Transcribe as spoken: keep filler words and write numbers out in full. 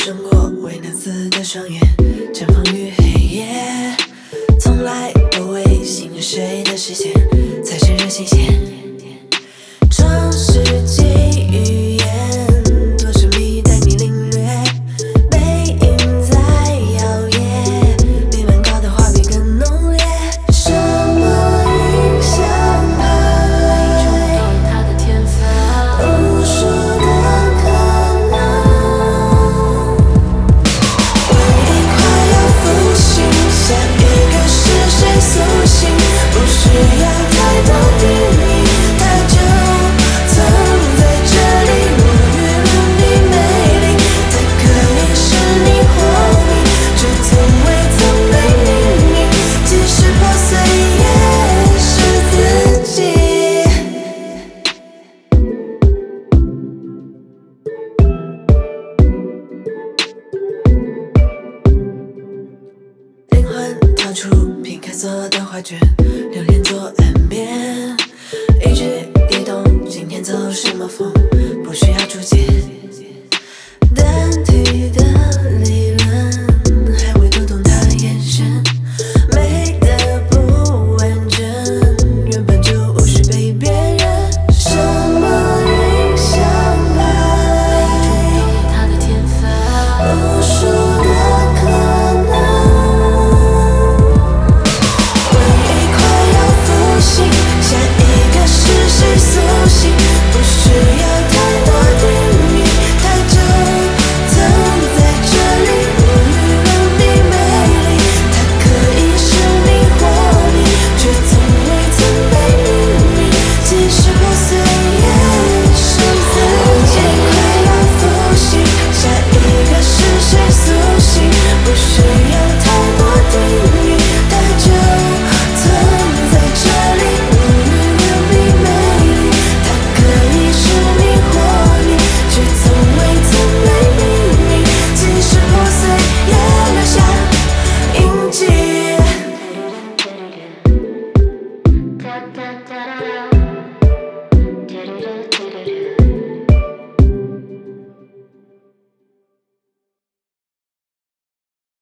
生过维纳斯的双眼，绽放于黑夜，从来不会信任谁的视线，才是人新鲜。创世纪语言，多神秘带你领略，背影在摇曳，比蛮高的画笔更浓烈。什么影响它？触动它的天分，无数的可能。回忆快要复兴，下一个是谁苏醒？不需要太多定义，它就藏在这里，无与伦比美丽。它可以是你或你，却从未曾被命名。即使破碎，也是自己。灵魂跳出皮卡索的画卷，流连左岸边，一举一动，今天走什么风？